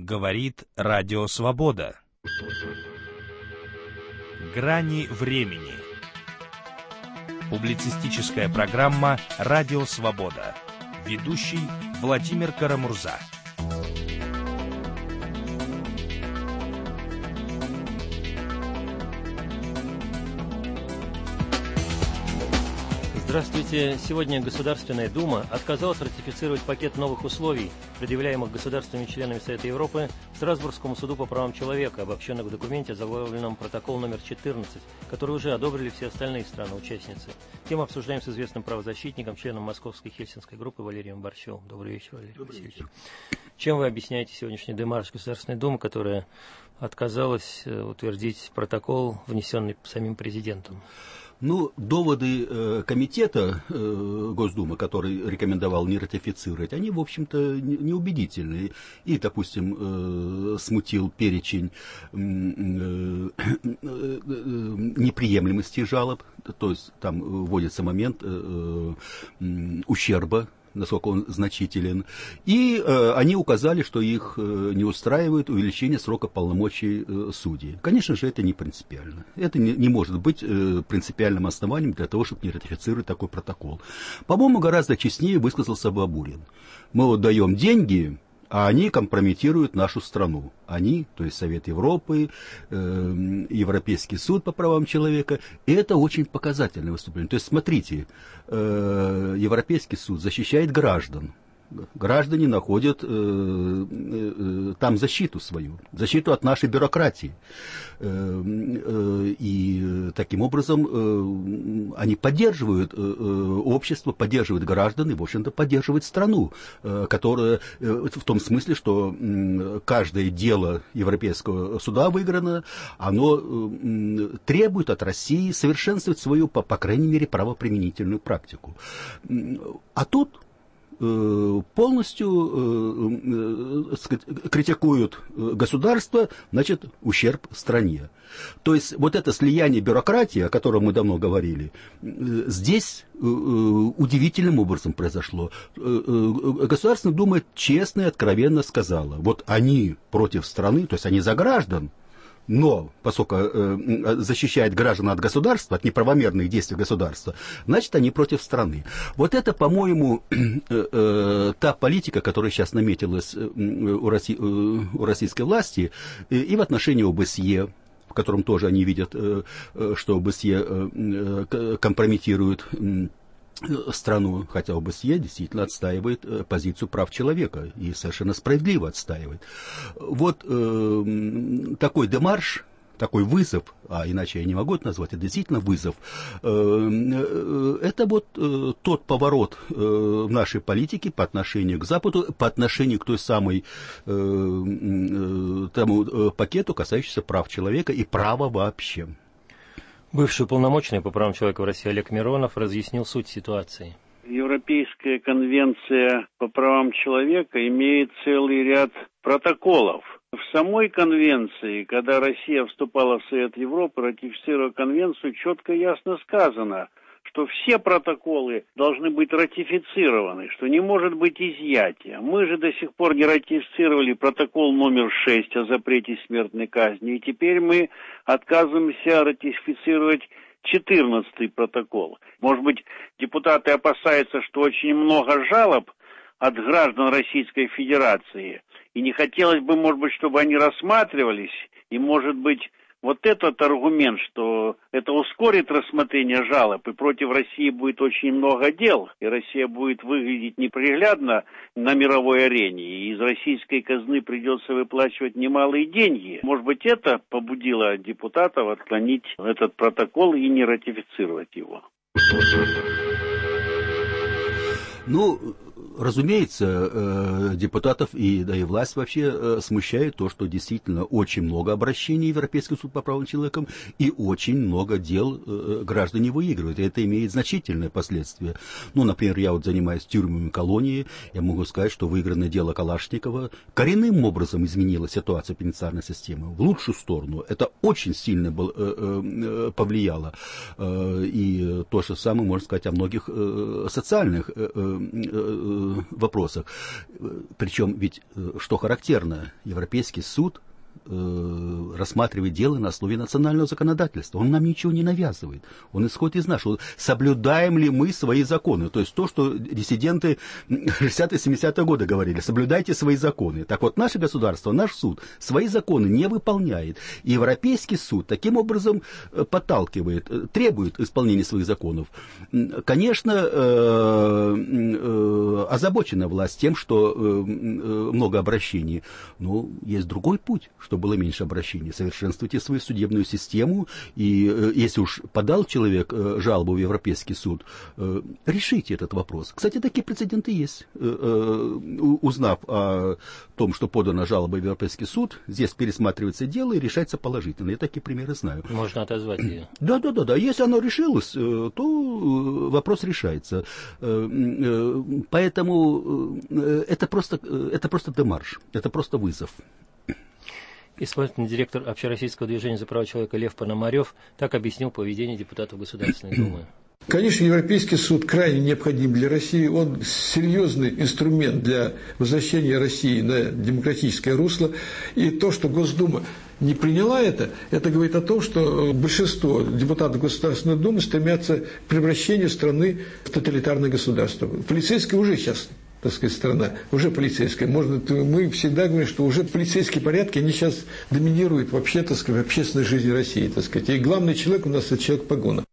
Говорит Радио Свобода. Грани времени. Публицистическая программа «Радио Свобода». Ведущий Владимир Карамурза. Здравствуйте. Сегодня Государственная Дума отказалась ратифицировать пакет новых условий, предъявляемых государствами-членами Совета Европы, Страсбургскому суду по правам человека, обобщенных в документе, заглавленном протокол номер 14, который уже одобрили все остальные страны-участницы. Тему обсуждаем с известным правозащитником, членом Московской Хельсинской группы Валерием Борщевым. Добрый вечер, Валерий Васильевич. Чем вы объясняете сегодняшний демарш Государственной Думы, которая отказалась утвердить протокол, внесенный самим президентом? Доводы комитета Госдумы, который рекомендовал не ратифицировать, они, в общем-то, неубедительные. И, допустим, смутил перечень неприемлемости жалоб, то есть там вводится момент ущерба, насколько он значителен. И они указали, что их не устраивает увеличение срока полномочий судей. Конечно же, это не принципиально. Это не может быть принципиальным основанием для того, чтобы не ратифицировать такой протокол. По-моему, гораздо честнее высказался Бабурин. Мы даем деньги, а они компрометируют нашу страну. Они, то есть Совет Европы, Европейский суд по правам человека. И это очень показательное выступление. То есть, смотрите, Европейский суд защищает граждан. Граждане находят там защиту свою, защиту от нашей бюрократии. И таким образом они поддерживают общество, поддерживают граждан и, в общем-то, поддерживают страну, которая в том смысле, что каждое дело Европейского суда выиграно, оно требует от России совершенствовать свою, по крайней мере, правоприменительную практику. А тут полностью критикуют государство, значит, ущерб стране. То есть вот это слияние бюрократии, о котором мы давно говорили, здесь удивительным образом произошло. Государственная Дума честно и откровенно сказала, вот они против страны, то есть они за граждан, но, поскольку защищает граждан от государства, от неправомерных действий государства, значит, они против страны. Вот это, по-моему, та политика, которая сейчас наметилась у российской власти и в отношении ОБСЕ, в котором тоже они видят, что ОБСЕ компрометирует страну, хотя ОБСЕ действительно отстаивает позицию прав человека и совершенно справедливо отстаивает. Вот такой демарш, такой вызов, а иначе я не могу это назвать, это действительно вызов, это вот тот поворот в нашей политике по отношению к Западу, по отношению к той самой тому пакету, касающемуся прав человека и права вообще. Бывший уполномоченный по правам человека в России Олег Миронов разъяснил суть ситуации. Европейская конвенция по правам человека имеет целый ряд протоколов. В самой конвенции, когда Россия вступала в Совет Европы, ратифицировала конвенцию, четко и ясно сказано, что все протоколы должны быть ратифицированы, что не может быть изъятия. Мы же до сих пор не ратифицировали протокол номер 6 о запрете смертной казни, и теперь мы отказываемся ратифицировать 14-й протокол. Может быть, депутаты опасаются, что очень много жалоб от граждан Российской Федерации, и не хотелось бы, может быть, чтобы они рассматривались, и, может быть, вот этот аргумент, что это ускорит рассмотрение жалоб, и против России будет очень много дел, и Россия будет выглядеть неприглядно на мировой арене, и из российской казны придется выплачивать немалые деньги. Может быть, это побудило депутатов отклонить этот протокол и не ратифицировать его. Разумеется, депутатов и власть вообще смущает то, что действительно очень много обращений в Европейский суд по правам человека и очень много дел граждане выигрывают. И это имеет значительные последствия. Например, я занимаюсь тюрьмами колонии, я могу сказать, что выигранное дело Калашникова коренным образом изменило ситуацию пенитенциарной системы в лучшую сторону. Это очень сильно повлияло. И то же самое можно сказать о многих социальных вопросах. Причем ведь, что характерно, Европейский суд рассматривает дело на основе национального законодательства. Он нам ничего не навязывает. Он исходит из нашего. Соблюдаем ли мы свои законы? То есть то, что диссиденты 60-70-е годы говорили. Соблюдайте свои законы. Так вот, наше государство, наш суд свои законы не выполняет. И Европейский суд таким образом подталкивает, требует исполнения своих законов. Конечно, озабочена власть тем, что много обращений. Но есть другой путь, чтобы было меньше обращений. Совершенствуйте свою судебную систему, и если уж подал человек жалобу в Европейский суд, решите этот вопрос. Кстати, такие прецеденты есть. Узнав о том, что подана жалоба в Европейский суд, здесь пересматривается дело и решается положительно. Я такие примеры знаю. Можно отозвать ее. Да. Если оно решилось, то вопрос решается. Поэтому это просто демарш, это просто вызов. Исполнительный директор Общероссийского движения за права человека Лев Пономарев так объяснил поведение депутатов Государственной Думы. Конечно, Европейский суд крайне необходим для России. Он серьезный инструмент для возвращения России на демократическое русло. И то, что Госдума не приняла это говорит о том, что большинство депутатов Государственной Думы стремятся к превращению страны в тоталитарное государство. Полицейское уже сейчас, так сказать, страна, уже полицейская. Мы всегда говорим, что уже полицейские порядки, они сейчас доминируют вообще, так сказать, в общественной жизни России, так сказать. И главный человек у нас – это человек в погонах.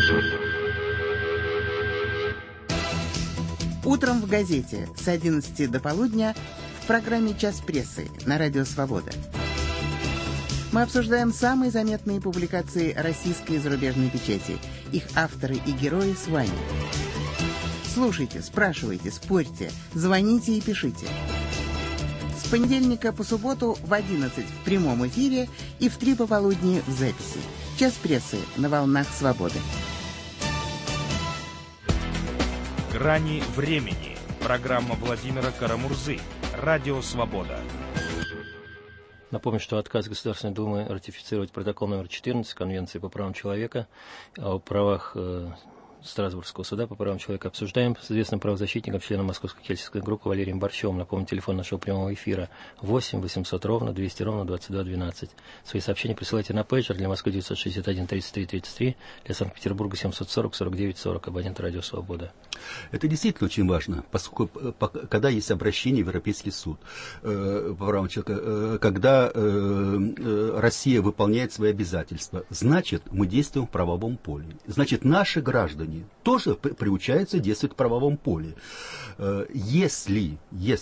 Утром в газете с 11 до полудня в программе «Час прессы» на Радио Свобода. Мы обсуждаем самые заметные публикации российской и зарубежной печати, их авторы и герои с вами. Слушайте, спрашивайте, спорьте, звоните и пишите. С понедельника по субботу в 11 в прямом эфире и в 3 пополудни в записи. «Час прессы» на волнах Свободы. «Грани времени». Программа Владимира Карамурзы. Радио «Свобода». Напомню, что отказ Государственной Думы ратифицировать протокол номер 14 Конвенции по правам человека о правах Страсбургского суда по правам человека обсуждаем с известным правозащитником, членом Московской Кельтской группы Валерием Борщевым. Напомню, телефон нашего прямого эфира 8 800 ровно 200 ровно 22 12. Свои сообщения присылайте на пейджер для Москвы 961 33 33, для Санкт-Петербурга 740 49 40, абонент Радио Свобода. Это действительно очень важно, поскольку когда есть обращение в Европейский суд по правам человека, когда Россия выполняет свои обязательства, значит, мы действуем в правовом поле. Значит, наши граждане тоже приучаются действовать в правовом поле. Если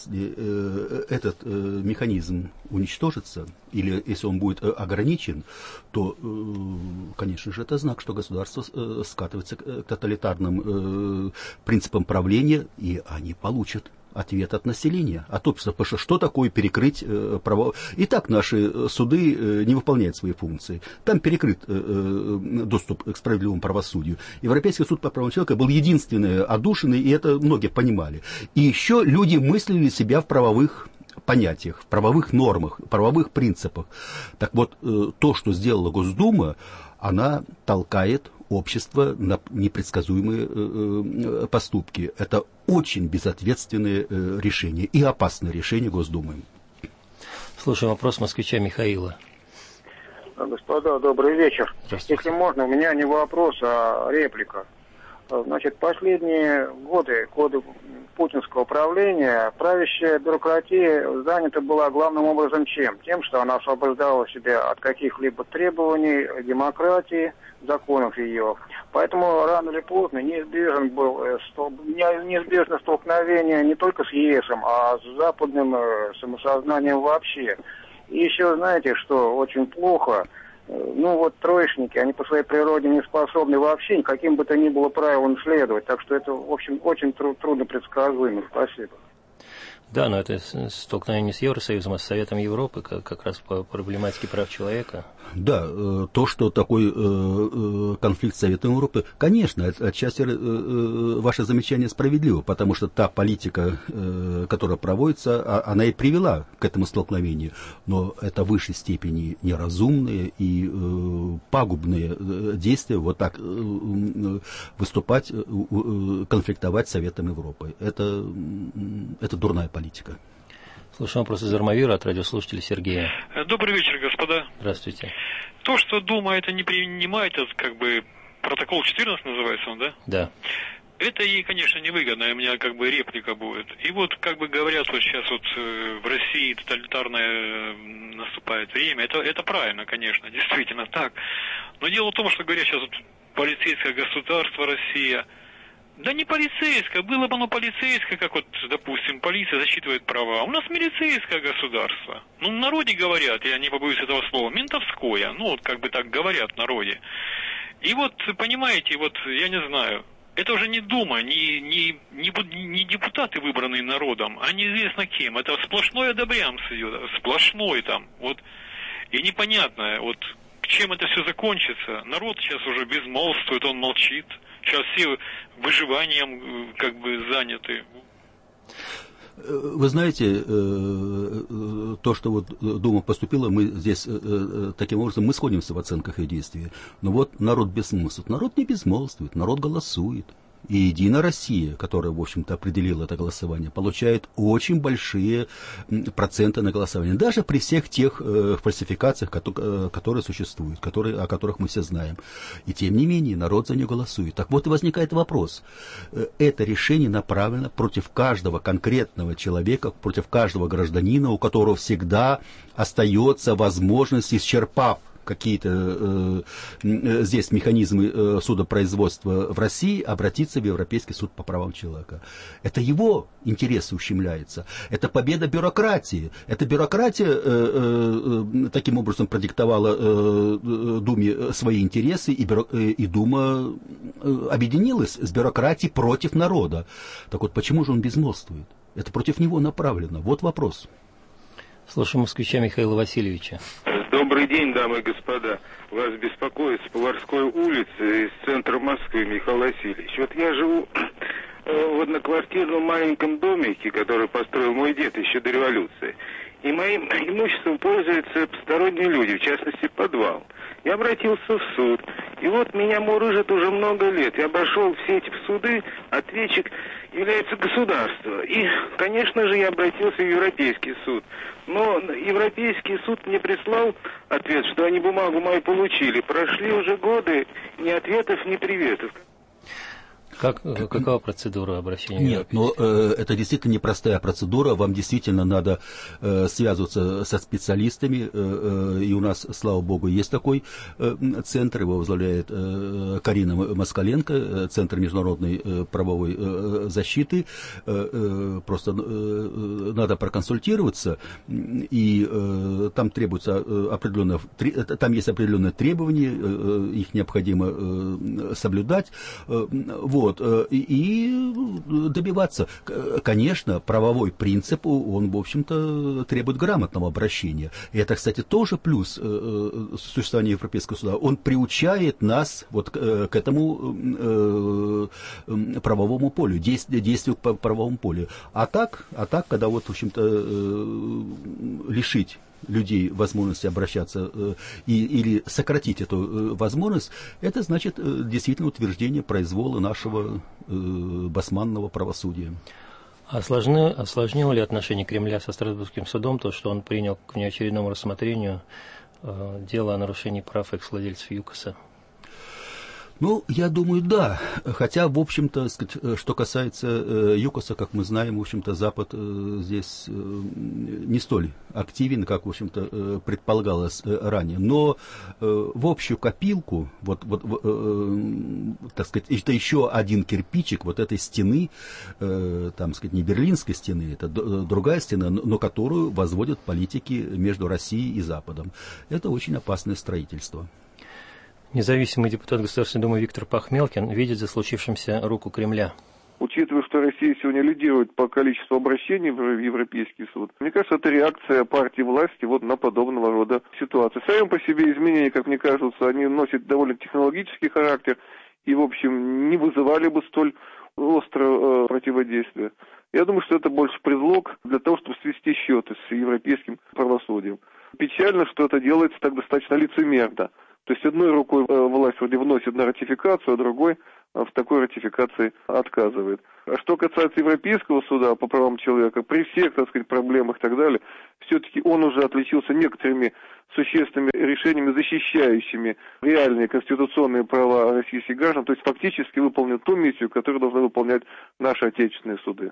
этот механизм уничтожится, или если он будет ограничен, то, конечно же, это знак, что государство скатывается к тоталитарным принципам правления, и они получат ответ от населения, от общества. Потому что такое перекрыть право? И так наши суды не выполняют свои функции. Там перекрыт доступ к справедливому правосудию. Европейский суд по правам человека был единственный одушенный, и это многие понимали. И еще люди мыслили себя в правовых понятиях, в правовых нормах, в правовых принципах. Так вот, то, что сделала Госдума, она толкает общество на непредсказуемые поступки. Это очень безответственное решение и опасное решение Госдумы. Слушаем вопрос москвича Михаила. Господа, добрый вечер. Если можно, у меня не вопрос, а реплика. Значит, последние годы путинского правления правящая бюрократия занята была главным образом чем? Тем, что она освобождала себя от каких-либо требований демократии, законов ее. Поэтому рано или поздно неизбежно столкновение не только с ЕС, а с западным самосознанием вообще. И еще знаете, что очень плохо. Троечники, они по своей природе не способны вообще каким бы то ни было правилам следовать. Так что это, в общем, очень трудно предсказуемо. Спасибо. Да, но это столкновение не с Евросоюзом, а с Советом Европы, как раз по проблематике прав человека. Да, то, что такой конфликт с Советом Европы, конечно, отчасти ваше замечание справедливо, потому что та политика, которая проводится, она и привела к к этому столкновению, но это в высшей степени неразумные и пагубные действия, вот так выступать, конфликтовать с Советом Европы. Это дурная политика. Слушаем вопрос из Армавира от радиослушателя Сергея. Добрый вечер, господа. Здравствуйте. То, что Дума это не принимает, это как бы протокол 14 называется он, да? Да. Это ей, конечно, невыгодно, у меня как бы реплика будет. И вот как бы говорят, вот сейчас вот в России тоталитарное наступает время. Это правильно, конечно, действительно так. Но дело в том, что говорят сейчас вот полицейское государство Россия. Да не полицейское, было бы оно полицейское, как вот, допустим, полиция засчитывает права. У нас милицейское государство. Ну, в народе говорят, я не побоюсь этого слова, ментовское. Ну, вот как бы так говорят в народе. И вот, понимаете, вот, я не знаю, это уже не Дума, не депутаты, выбранные народом, а неизвестно кем. Это сплошной одобрямс идет, сплошной там, вот. И непонятно, вот, чем это все закончится. Народ сейчас уже безмолвствует, он молчит. Сейчас все выживанием как бы заняты. Вы знаете, то, что вот Дума поступила, мы здесь таким образом, мы сходимся в оценках ее действий. Но вот народ безмолвствует. Народ не безмолвствует, народ голосует. И Единая Россия, которая, в общем-то, определила это голосование, получает очень большие проценты на голосование. Даже при всех тех фальсификациях, которые существуют, о которых мы все знаем. И тем не менее, народ за нее голосует. Так вот и возникает вопрос. Это решение направлено против каждого конкретного человека, против каждого гражданина, у которого всегда остается возможность, исчерпав какие-то здесь механизмы судопроизводства в России, обратиться в Европейский суд по правам человека. Это его интересы ущемляются. Это победа бюрократии. Эта бюрократия таким образом продиктовала Думе свои интересы, и Дума объединилась с бюрократией против народа. Так вот, почему же он безмолвствует? Это против него направлено. Вот вопрос. Слушаем москвича Михаила Васильевича. Добрый день, дамы и господа. Вас беспокоит с Поварской улицы из центра Москвы, Михаил Васильевич. Вот я живу в одноквартирном маленьком домике, который построил мой дед еще до революции. И моим имуществом пользуются посторонние люди, в частности, подвал. Я обратился в суд. И вот меня мурыжит уже много лет. Я обошел все эти суды, ответчик является государство. И, конечно же, я обратился в Европейский суд. Но Европейский суд мне прислал ответ, что они бумагу мою получили. Прошли уже годы, ни ответов, ни приветов. Какова процедура обращения? Нет, но это действительно непростая процедура. Вам действительно надо связываться со специалистами. И у нас, слава богу, есть такой центр. Его возглавляет Карина Москаленко, Центр международной правовой защиты. Просто надо проконсультироваться. И там требуется там есть определенные требования, их необходимо соблюдать. Вот. И добиваться. Конечно, правовой принцип, он, в общем-то, требует грамотного обращения. И это, кстати, тоже плюс существования Европейского суда. Он приучает нас вот к этому правовому полю, действию по правовому полю. А так, когда вот, в общем-то, лишить людей возможности обращаться или сократить эту возможность, это значит действительно утверждение произвола нашего басманного правосудия. Осложнило ли отношение Кремля со Страсбургским судом то, что он принял к внеочередному рассмотрению дело о нарушении прав экс-владельцев ЮКОСа? Ну, я думаю, да. Хотя, в общем-то, что касается ЮКОСа, как мы знаем, в общем-то, Запад здесь не столь активен, как, в общем-то, предполагалось ранее. Но в общую копилку, так сказать, это еще один кирпичик вот этой стены, там, сказать, не Берлинской стены, это другая стена, но которую возводят политики между Россией и Западом. Это очень опасное строительство. Независимый депутат Государственной Думы Виктор Пахмелкин видит за случившимся руку Кремля. Учитывая, что Россия сегодня лидирует по количеству обращений в Европейский суд, мне кажется, это реакция партии власти вот на подобного рода ситуации. Сами по себе изменения, как мне кажется, они носят довольно технологический характер и, в общем, не вызывали бы столь острое противодействие. Я думаю, что это больше предлог для того, чтобы свести счеты с европейским правосудием. Печально, что это делается так достаточно лицемерно. То есть одной рукой власть вроде вносит на ратификацию, а другой в такой ратификации отказывает. А что касается Европейского суда по правам человека, при всех, так сказать, проблемах и так далее, все-таки он уже отличился некоторыми существенными решениями, защищающими реальные конституционные права российских граждан, то есть фактически выполнил ту миссию, которую должны выполнять наши отечественные суды.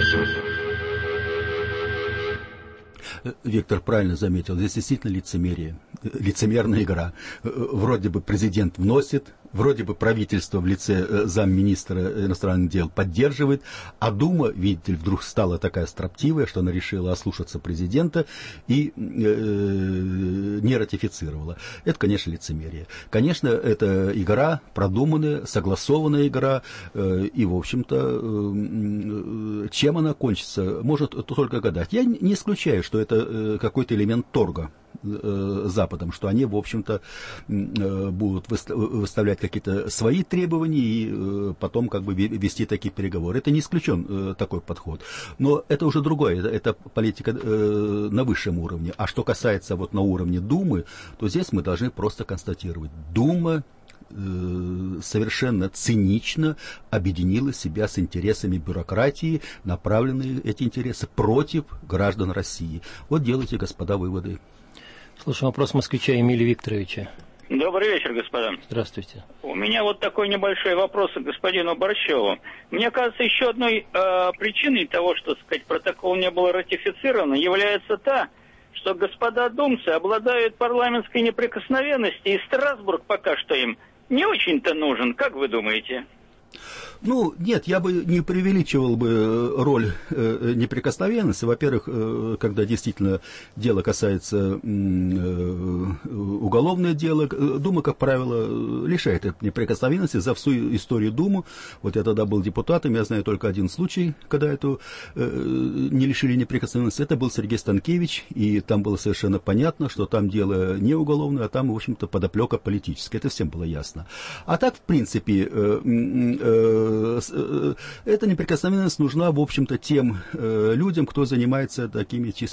Виктор правильно заметил, здесь действительно лицемерие, лицемерная игра. Вроде бы президент вносит, вроде бы правительство в лице замминистра иностранных дел поддерживает, а Дума, видите ли, вдруг стала такая строптивая, что она решила ослушаться президента и не ратифицировала. Это, конечно, лицемерие. Конечно, это игра, продуманная, согласованная игра, и, в общем-то, чем она кончится, может только гадать. Я не исключаю, что это какой-то элемент торга Западом, что они, в общем-то, будут выставлять какие-то свои требования и потом как бы вести такие переговоры. Это не исключен такой подход. Но это уже другое, это политика на высшем уровне. А что касается вот на уровне Думы, то здесь мы должны просто констатировать. Дума совершенно цинично объединила себя с интересами бюрократии, направленные эти интересы против граждан России. Вот делайте, господа, выводы. Слушаем вопрос москвича Эмилия Викторовича. Добрый вечер, господа. Здравствуйте. У меня вот такой небольшой вопрос к господину Борщеву. Мне кажется, еще одной причиной того, что, так сказать, протокол не был ратифицирован, является та, что господа думцы обладают парламентской неприкосновенностью, и Страсбург пока что им не очень-то нужен. Как вы думаете? Ну, нет, я бы не преувеличивал бы роль неприкосновенности. Во-первых, когда действительно дело касается уголовное дело, Дума, как правило, лишает этой неприкосновенности за всю историю Думы. Вот я тогда был депутатом, я знаю только один случай, когда эту не лишили неприкосновенности. Это был Сергей Станкевич, и там было совершенно понятно, что там дело не уголовное, а там, в общем-то, подоплека политическая. Это всем было ясно. А так, в принципе, эта неприкосновенность нужна, в общем-то, тем людям, кто занимается такими чисто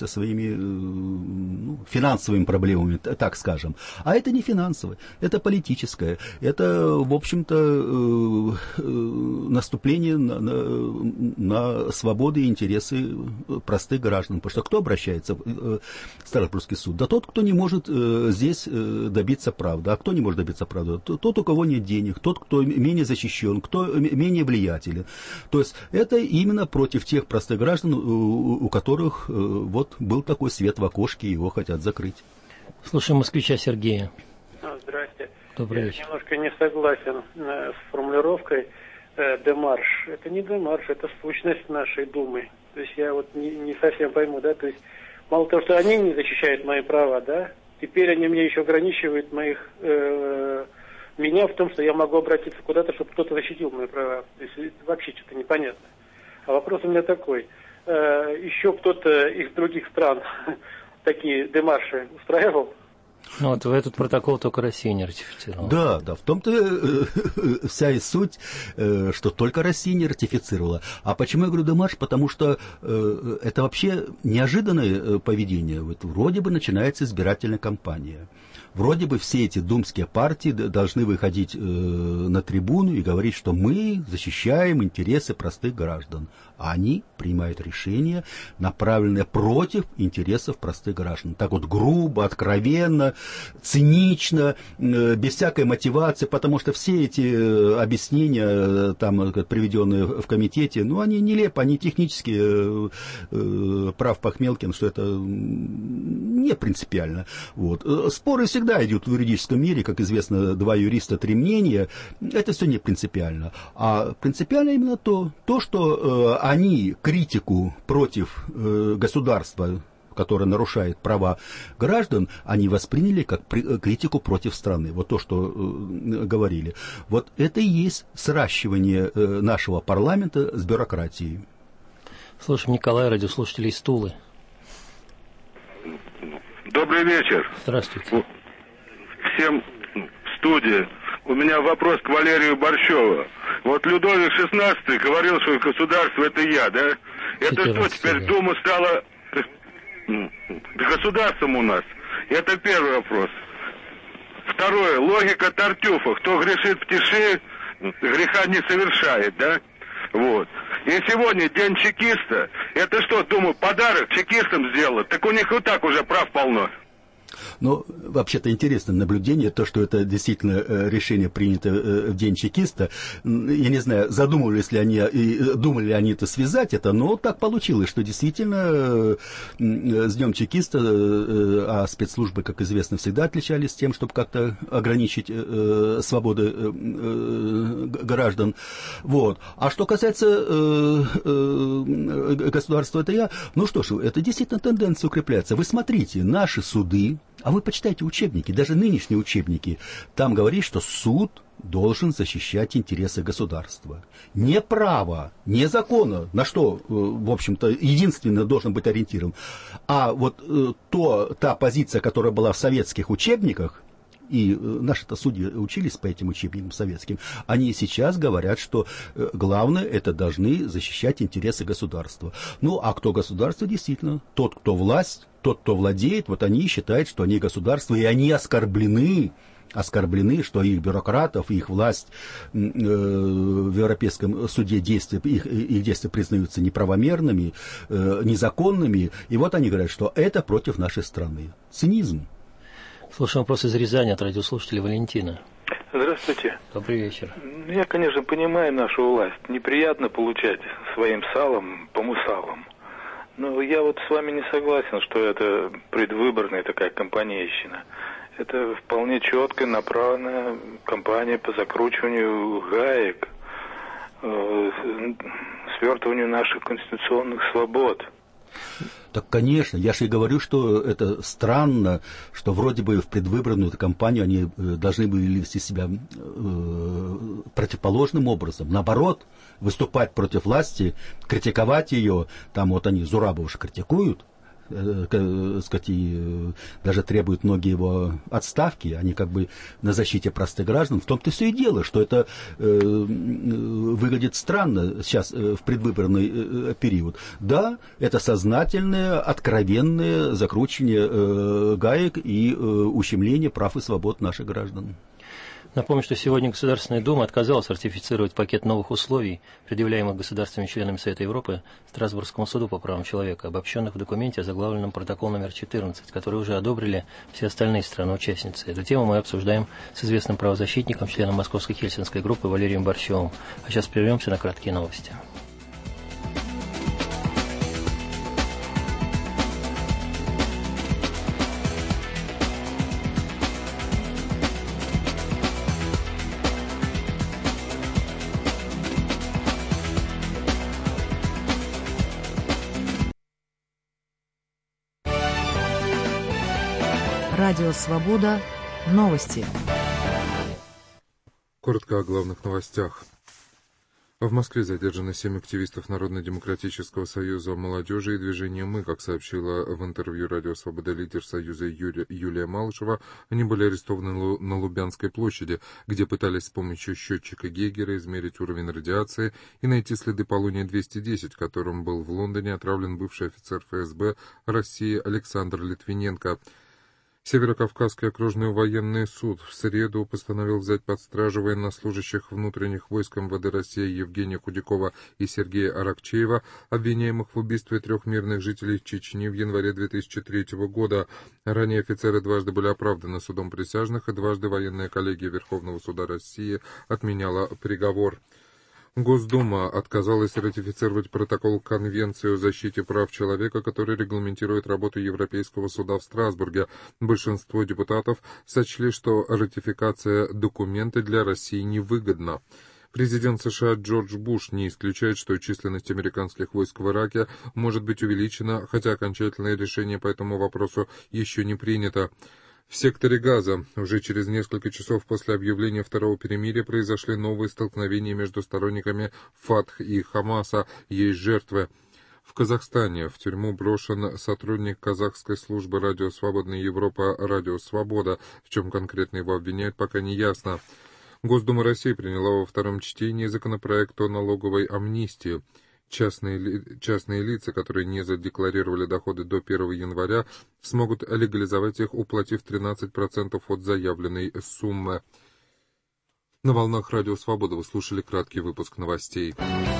своими финансовыми проблемами, так скажем. А это не финансовое, это политическое. Это, в общем-то, наступление на свободы и интересы простых граждан. Потому что кто обращается в Страсбургский суд? Да тот, кто не может здесь добиться правды. А кто не может добиться правды? Тот, у кого нет денег, тот, кто менее защищен, кто менее влиятелен. То есть это именно против тех простых граждан, у которых вот был такой свет в окошке, его хотят закрыть. Слушаем москвича Сергея. Здрасте. Добрый вечер. Я немножко не согласен с формулировкой демарш. Это не демарш, это сущность нашей Думы. То есть я вот не совсем пойму, да, то есть мало того, что они не защищают мои права, да, теперь они мне еще ограничивают меня в том, что я могу обратиться куда-то, чтобы кто-то защитил мои права. То есть вообще что-то непонятно. А вопрос у меня такой. Еще кто-то из других стран такие демарши устраивал? Ну, вот в этот протокол только Россия не ратифицировала. Да, в том-то вся и суть, что только Россия не ратифицировала. А почему я говорю демарш? Потому что это вообще неожиданное поведение. Вот вроде бы начинается избирательная кампания. Вроде бы все эти думские партии должны выходить на трибуну и говорить, что мы защищаем интересы простых граждан. А они принимают решения, направленные против интересов простых граждан. Так вот грубо, откровенно, цинично, без всякой мотивации, потому что все эти объяснения, там, приведенные в комитете, ну, они нелепы, они технически, прав Пахмелкин, что это не принципиально. Вот. Споры всегда идут в юридическом мире, как известно, два юриста, три мнения, это все не принципиально. А принципиально именно то, что они критику против государства, которое нарушает права граждан, они восприняли как критику против страны. Вот то, что говорили. Вот это и есть сращивание нашего парламента с бюрократией. Слушаем Николая, радиослушателей из Тулы. Добрый вечер. Здравствуйте. Всем в студии. У меня вопрос к Валерию Борщеву. Вот Людовик XVI говорил, что государство это я, да? Это что, теперь Дума стала государством у нас? Это первый вопрос. Второе, логика Тартюфа. Кто грешит в тиши, греха не совершает, да? Вот. И сегодня день чекиста. Это что, думаю, подарок чекистам сделали? Так у них и так уже прав полно. Ну, вообще-то интересное наблюдение, то, что это действительно решение принято в день чекиста. Я не знаю, задумывались ли они, думали ли они это связать это, но так получилось, что действительно с днем чекиста, а спецслужбы, как известно, всегда отличались тем, чтобы как-то ограничить свободы граждан. Вот. А что касается государства, это я, ну что ж, это действительно тенденция укрепляется. Вы смотрите, наши суды, а вы почитайте учебники, даже нынешние учебники, там говорит, что суд должен защищать интересы государства. Не права, не закона, на что, в общем-то, единственно должен быть ориентирован, а вот та позиция, которая была в советских учебниках, и наши-то судьи учились по этим учебникам советским, они сейчас говорят, что главное, это должны защищать интересы государства. Ну, а кто государство, действительно, тот, кто власть, тот, кто владеет, вот они считают, что они государство, и они оскорблены, что их бюрократов, их власть в Европейском суде действия, их действия признаются неправомерными, незаконными, и вот они говорят, что это против нашей страны. Цинизм. Слушаем вопрос из Рязани от радиослушателя Валентина. Здравствуйте. Добрый вечер. Я, конечно, понимаю нашу власть. Неприятно получать своим салом по мусалам. Но я вот с вами не согласен, что это предвыборная такая кампанейщина. Это вполне четкая, направленная кампания по закручиванию гаек, свертыванию наших конституционных свобод. Так, конечно, я же и говорю, что это странно, что вроде бы в предвыборную кампанию они должны были вести себя противоположным образом. Наоборот, выступать против власти, критиковать ее. Там вот они Зурабова же критикуют, сказать, и даже требуют многие его отставки, они как бы на защите простых граждан. В том-то все и дело, что это выглядит странно сейчас в предвыборный период. Да, это сознательное, откровенное закручивание гаек и ущемление прав и свобод наших граждан. Напомню, что сегодня Государственная Дума отказалась ратифицировать пакет новых условий, предъявляемых государствами-членами Совета Европы Страсбургскому суду по правам человека, обобщенных в документе, озаглавленном протокол номер 14, который уже одобрили все остальные страны-участницы. Эту тему мы обсуждаем с известным правозащитником, членом Московской Хельсинской группы Валерием Борщевым. А сейчас прервемся на краткие новости. Радио «Свобода». Новости. Коротко о главных новостях. В Москве задержаны 7 активистов Народно-демократического союза молодежи и движения «Мы». Как сообщила в интервью «Радио Свобода» лидер союза Юлия Малышева, они были арестованы на Лубянской площади, где пытались с помощью счетчика Гейгера измерить уровень радиации и найти следы полония-210, которым был в Лондоне отравлен бывший офицер ФСБ России Александр Литвиненко. Северокавказский окружной военный суд в среду постановил взять под стражу военнослужащих внутренних войск МВД России Евгения Худякова и Сергея Аракчеева, обвиняемых в убийстве 3 мирных жителей Чечни в январе 2003 года. Ранее офицеры дважды были оправданы судом присяжных, и дважды военная коллегия Верховного суда России отменяла приговор. Госдума отказалась ратифицировать протокол Конвенции о защите прав человека, который регламентирует работу Европейского суда в Страсбурге. Большинство депутатов сочли, что ратификация документа для России невыгодна. Президент США Джордж Буш не исключает, что численность американских войск в Ираке может быть увеличена, хотя окончательное решение по этому вопросу еще не принято. В секторе Газа уже через несколько часов после объявления второго перемирия произошли новые столкновения между сторонниками Фатх и Хамаса, есть жертвы. В Казахстане в тюрьму брошен сотрудник казахской службы радио «Свободная Европа» «Радио Свобода». В чем конкретно его обвиняют, пока не ясно. Госдума России приняла во втором чтении законопроект о налоговой амнистии. Частные лица, которые не задекларировали доходы до 1 января, смогут легализовать их, уплатив 13% от заявленной суммы. На волнах Радио Свобода вы слушали краткий выпуск новостей.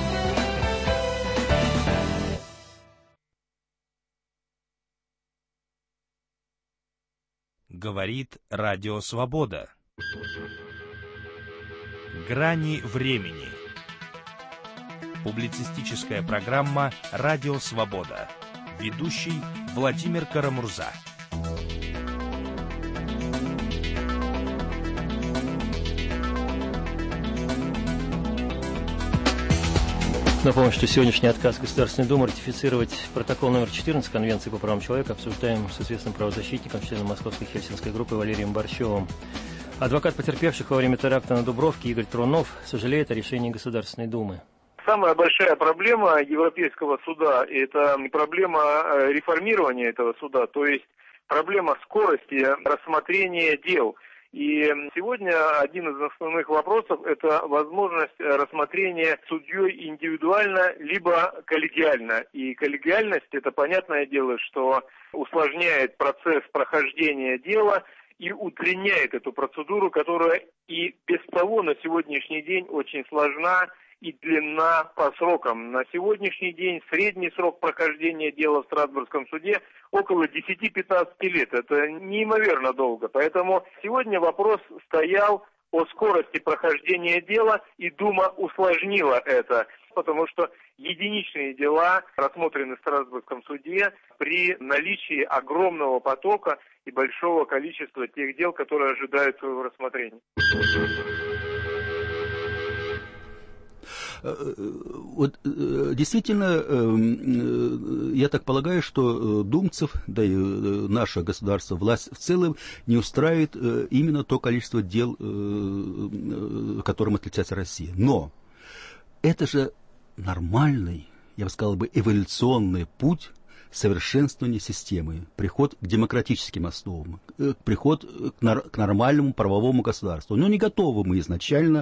Говорит Радио Свобода. Грани времени. Публицистическая программа «Радио Свобода». Ведущий Владимир Карамурза. Напомню, что сегодняшний отказ Государственной Думы ратифицировать протокол номер 14 Конвенции по правам человека обсуждаем с известным правозащитником, членом Московской Хельсинской группы Валерием Борщевым. Адвокат потерпевших во время теракта на Дубровке Игорь Трунов сожалеет о решении Государственной Думы. Самая большая проблема Европейского суда – это проблема реформирования этого суда, то есть проблема скорости рассмотрения дел. И сегодня один из основных вопросов – это возможность рассмотрения судьей индивидуально, либо коллегиально. И коллегиальность – это понятное дело, что усложняет процесс прохождения дела и удлиняет эту процедуру, которая и без того на сегодняшний день очень сложна и длинна по срокам. На сегодняшний день средний срок прохождения дела в Страсбургском суде около 10-15 лет. Это неимоверно долго. Поэтому сегодня вопрос стоял о скорости прохождения дела, и Дума усложнила это, потому что единичные дела рассмотрены в Страсбургском суде при наличии огромного потока и большого количества тех дел, которые ожидают своего рассмотрения. Вот действительно, я так полагаю, что думцев, да и наше государство, власть в целом не устраивает именно то количество дел, которым отличается Россия. Но это же нормальный, я бы сказал, эволюционный путь совершенствования системы, приход к демократическим основам, приход к нормальному правовому государству. Но не готовы мы изначально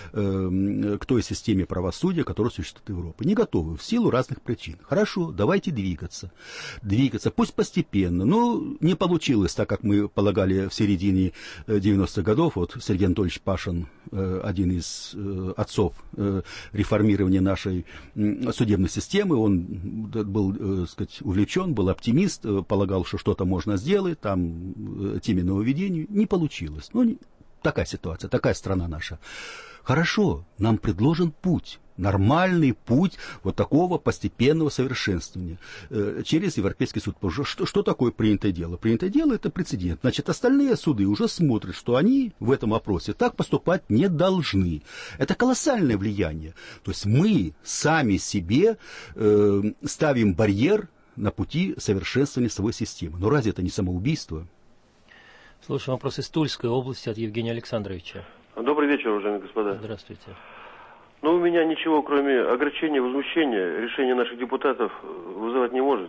к той системе правосудия, которая существует в Европе. Не готовы, в силу разных причин. Хорошо, давайте двигаться. Двигаться, пусть постепенно. Но не получилось так, как мы полагали в середине 90-х годов. Вот Сергей Анатольевич Пашин, один из отцов реформирования нашей судебной системы, он был, сказать, увлечен, был оптимист, полагал, что что-то можно сделать, там, теми нововведению. Не получилось. Ну, такая ситуация, такая страна наша. Хорошо, нам предложен путь, нормальный путь вот такого постепенного совершенствования через Европейский суд. Что такое принятое дело? Принятое дело – это прецедент. Значит, остальные суды уже смотрят, что они в этом вопросе так поступать не должны. Это колоссальное влияние. То есть мы сами себе ставим барьер на пути совершенствования своей системы. Но разве это не самоубийство? Слушаем вопрос из Тульской области от Евгения Александровича. Добрый вечер, уважаемые господа. Здравствуйте. Ну, у меня ничего, кроме огорчения, возмущения, решение наших депутатов вызывать не может.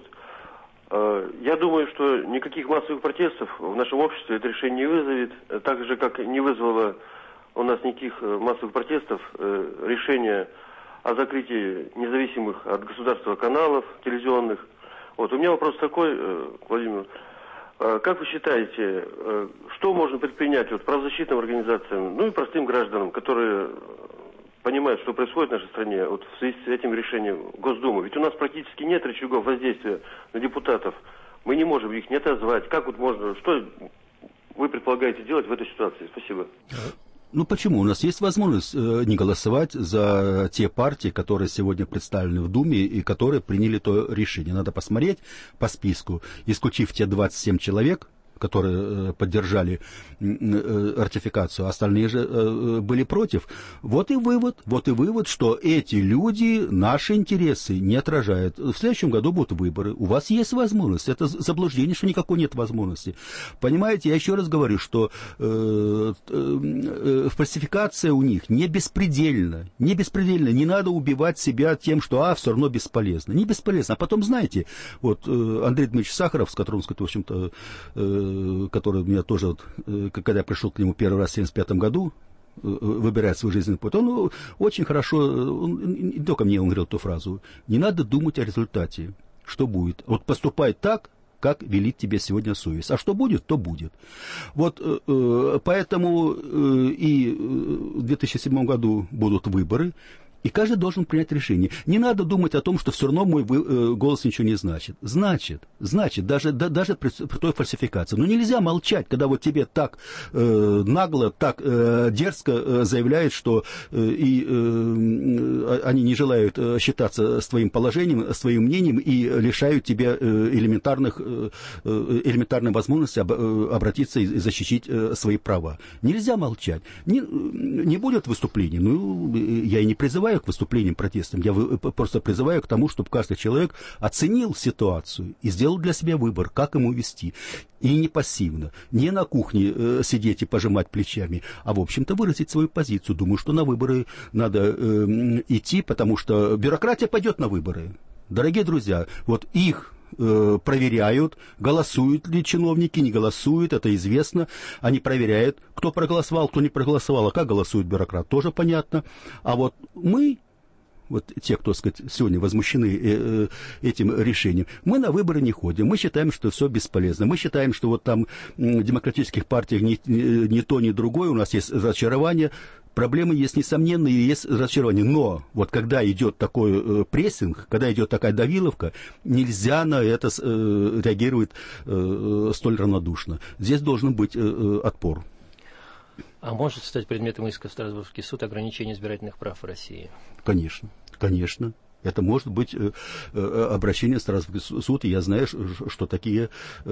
Я думаю, что никаких массовых протестов в нашем обществе это решение не вызовет, так же, как не вызвало у нас никаких массовых протестов решение о закрытии независимых от государства каналов телевизионных. Вот, у меня вопрос такой, Владимир. Как вы считаете, что можно предпринять вот, правозащитным организациям, ну и простым гражданам, которые понимают, что происходит в нашей стране вот, в связи с этим решением Госдумы? Ведь у нас практически нет рычагов воздействия на депутатов. Мы не можем их не отозвать. Как вот можно, что вы предполагаете делать в этой ситуации? Спасибо. Ну почему? У нас есть возможность не голосовать за те партии, которые сегодня представлены в Думе и которые приняли то решение. Надо посмотреть по списку, исключив те 27 человек, которые поддержали ратификацию, остальные же были против. Вот и вывод, что эти люди наши интересы не отражают. В следующем году будут выборы. У вас есть возможность. Это заблуждение, что никакой нет возможности. Понимаете, я еще раз говорю, что фальсификация у них не беспредельна. Не надо убивать себя тем, что все равно бесполезно. Не бесполезно. А потом, знаете, вот Андрей Дмитриевич Сахаров, с которым, в общем-то, который у меня тоже, когда я пришел к нему первый раз в 1975 году, выбирает свой жизненный путь, он очень хорошо, не только мне он говорил эту фразу, не надо думать о результате, что будет. Вот поступай так, как велит тебе сегодня совесть. А что будет, то будет. Вот поэтому и в 2007 году будут выборы, и каждый должен принять решение. Не надо думать о том, что все равно мой голос ничего не значит. Значит, даже при той фальсификации. Но нельзя молчать, когда вот тебе так нагло, так дерзко заявляют, что они не желают считаться с твоим положением, своим мнением и лишают тебя элементарной возможности обратиться и защитить свои права. Нельзя молчать. Не будет выступлений. Ну, я и не призываю к выступлениям, протестам. Я просто призываю к тому, чтобы каждый человек оценил ситуацию и сделал для себя выбор, как ему вести. И не пассивно, не на кухне сидеть и пожимать плечами, а, в общем-то, выразить свою позицию. Думаю, что на выборы надо идти, потому что бюрократия пойдет на выборы. Дорогие друзья, вот их проверяют, голосуют ли чиновники, не голосуют, это известно. Они проверяют, кто проголосовал, кто не проголосовал, а как голосует бюрократ, тоже понятно. А вот мы, вот те, кто, так сказать, сегодня возмущены этим решением, мы на выборы не ходим, мы считаем, что все бесполезно. Мы считаем, что вот там в демократических партиях ни то, ни другое, у нас есть разочарование. Проблемы есть несомненные, есть разочарование. Но вот когда идет такой прессинг, когда идет такая давиловка, нельзя на это реагировать столь равнодушно. Здесь должен быть отпор. А может стать предметом иска в Страсбургский суд ограничение избирательных прав в России? Конечно, конечно. Это может быть обращение в Страсбургский суд, и я знаю, что такие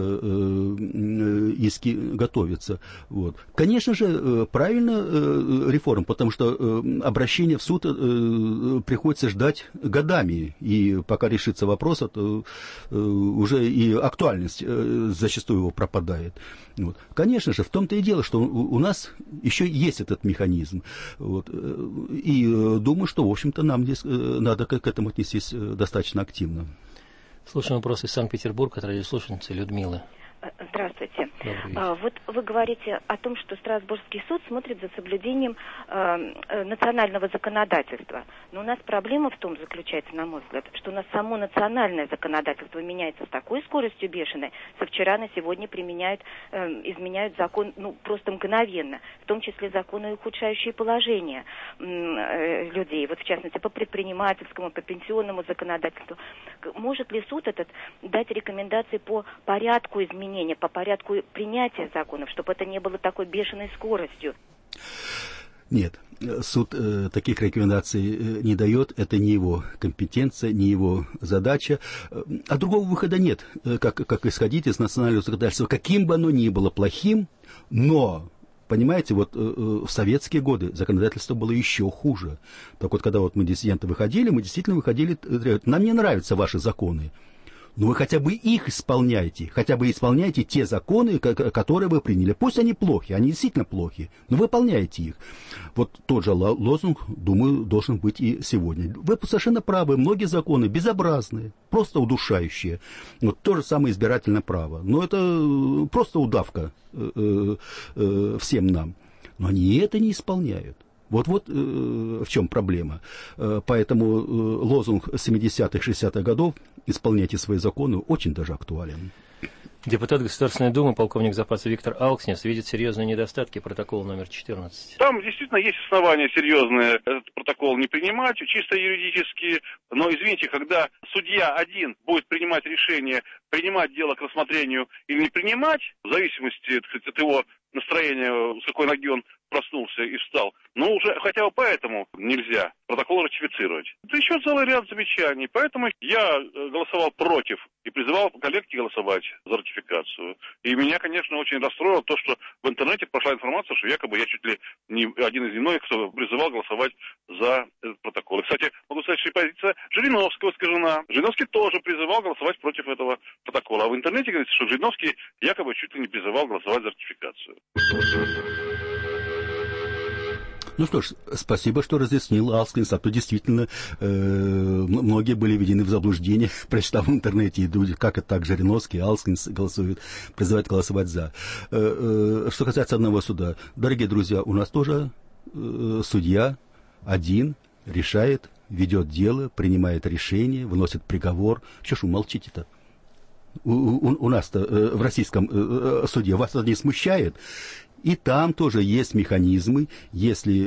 иски готовятся. Вот. Конечно же, правильно реформа, потому что обращение в суд приходится ждать годами, и пока решится вопрос, то уже и актуальность зачастую его пропадает. Вот. Конечно же, в том-то и дело, что у нас еще есть этот механизм. Вот. И думаю, что, в общем-то, нам здесь надо к этому отнестись достаточно активно. Слушаем вопрос из Санкт-Петербурга от радиослушательницы Людмилы. Здравствуйте. Вот вы говорите о том, что Страсбургский суд смотрит за соблюдением национального законодательства. Но у нас проблема в том заключается, на мой взгляд, что у нас само национальное законодательство меняется с такой скоростью бешеной, со вчера на сегодня изменяют закон просто мгновенно, в том числе законы, ухудшающие положение людей, вот в частности по предпринимательскому, по пенсионному законодательству. Может ли суд этот дать рекомендации по порядку изменения, по порядку принятия законов, чтобы это не было такой бешеной скоростью? Нет, суд таких рекомендаций не дает, это не его компетенция, не его задача, а другого выхода нет, как исходить из национального законодательства, каким бы оно ни было плохим, но, понимаете, вот в советские годы законодательство было еще хуже. Так вот, когда вот мы диссиденты выходили, мы действительно выходили, нам не нравятся ваши законы. Но вы хотя бы их исполняйте, те законы, которые вы приняли. Пусть они плохи, они действительно плохи, но выполняйте их. Вот тот же лозунг, думаю, должен быть и сегодня. Вы совершенно правы, многие законы безобразные, просто удушающие. Вот то же самое избирательное право. Но это просто удавка всем нам. Но они это не исполняют. Вот в чем проблема. Поэтому лозунг 70-х, 60-х годов «Исполняйте свои законы» очень даже актуален. Депутат Государственной Думы, полковник запаса Виктор Алкснис, видит серьезные недостатки протокола номер 14. Там действительно есть основания серьезные этот протокол не принимать, чисто юридически. Но, извините, когда судья один будет принимать решение, принимать дело к рассмотрению или не принимать, в зависимости, так сказать, от его настроения, с какой ноги он проснулся и встал. Но уже хотя бы поэтому нельзя протокол ратифицировать. Это еще целый ряд замечаний. Поэтому я голосовал против и призывал коллег голосовать за ратификацию. И меня, конечно, очень расстроило то, что в интернете прошла информация, что якобы я чуть ли не один из немногих, кто призывал голосовать за этот протокол. И, кстати, могу сказать, что и позиция Жириновского искажена. Жириновский тоже призывал голосовать против этого протокола. А в интернете говорится, что Жириновский якобы чуть ли не призывал голосовать за ратификацию. Ну что ж, спасибо, что разъяснил Алкснис, а то действительно многие были введены в заблуждение, прочитав в интернете, как это так Жириновский, Алкснис голосуют, призывают голосовать за. Что касается одного суда, дорогие друзья, у нас тоже судья один решает, ведет дело, принимает решение, выносит приговор. Что ж вы молчите-то? У нас-то в российском суде вас это не смущает? И там тоже есть механизмы, если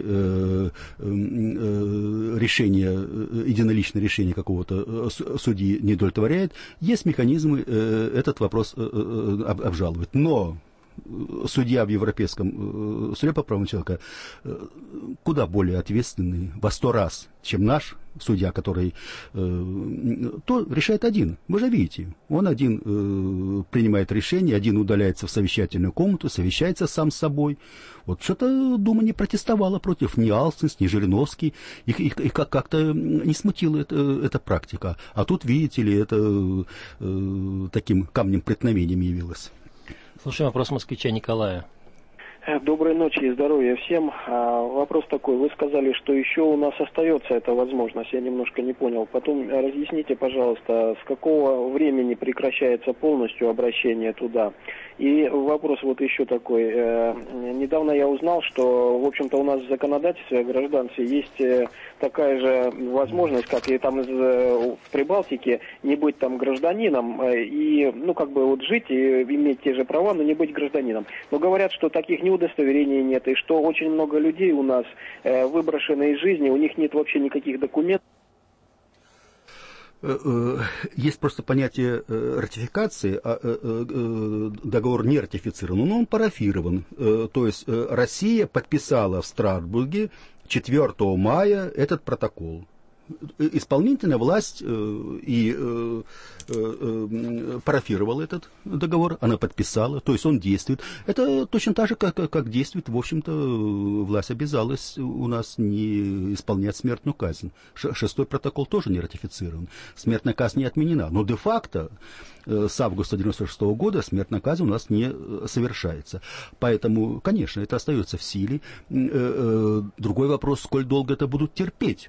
решение, единоличное решение какого-то судьи не удовлетворяет, есть механизмы этот вопрос обжаловать. Но судья в Европейском суде по правам человека куда более ответственный во 100 раз, чем наш судья, который то решает один. Вы же видите, он один принимает решение, один удаляется в совещательную комнату, совещается сам с собой. Вот что-то Дума не протестовала против ни Алсенс, ни Жириновский. Их как-то не смутила эта практика. А тут, видите ли, это таким камнем преткновением явилось. Слушаем вопрос москвича Николая. Доброй ночи и здоровья всем. Вопрос такой. Вы сказали, что еще у нас остается эта возможность. Я немножко не понял. Потом разъясните, пожалуйста, с какого времени прекращается полностью обращение туда. И вопрос вот еще такой. Недавно я узнал, что, в общем-то, у нас в законодательстве о гражданстве есть такая же возможность, как и там в Прибалтике, не быть там гражданином и, вот жить и иметь те же права, но не быть гражданином. Но говорят, что таких удостоверений нет, и что очень много людей у нас выброшены из жизни, у них нет вообще никаких документов. Есть просто понятие ратификации, договор не ратифицирован, но он парафирован. То есть Россия подписала в Страсбурге 4 мая этот протокол. Исполнительная власть парафировала этот договор, она подписала, то есть он действует. Это точно так же, как действует, в общем-то, власть обязалась у нас не исполнять смертную казнь. 6-й протокол тоже не ратифицирован. Смертная казнь не отменена, но де-факто с августа 1996 года смертная казнь у нас не совершается. Поэтому, конечно, это остается в силе. Другой вопрос, сколь долго это будут терпеть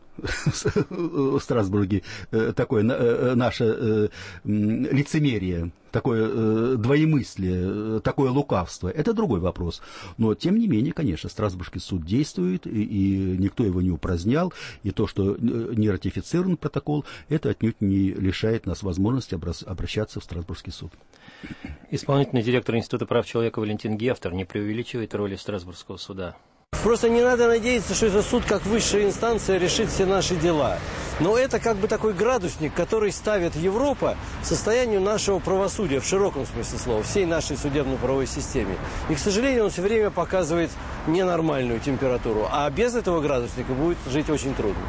в Страсбурге такое наше лицемерие, такое двоемыслие, такое лукавство. Это другой вопрос. Но, тем не менее, конечно, Страсбургский суд действует, и никто его не упразднял. И то, что не ратифицирован протокол, это отнюдь не лишает нас возможности обращаться в Страсбургский суд. Исполнительный директор Института прав человека Валентин Гефтер не преувеличивает роли Страсбургского суда. Просто не надо надеяться, что этот суд, как высшая инстанция, решит все наши дела. Но это как бы такой градусник, который ставит Европа состоянию нашего правосудия, в широком смысле слова, всей нашей судебно-правовой системе. И, к сожалению, он все время показывает ненормальную температуру. А без этого градусника будет жить очень трудно.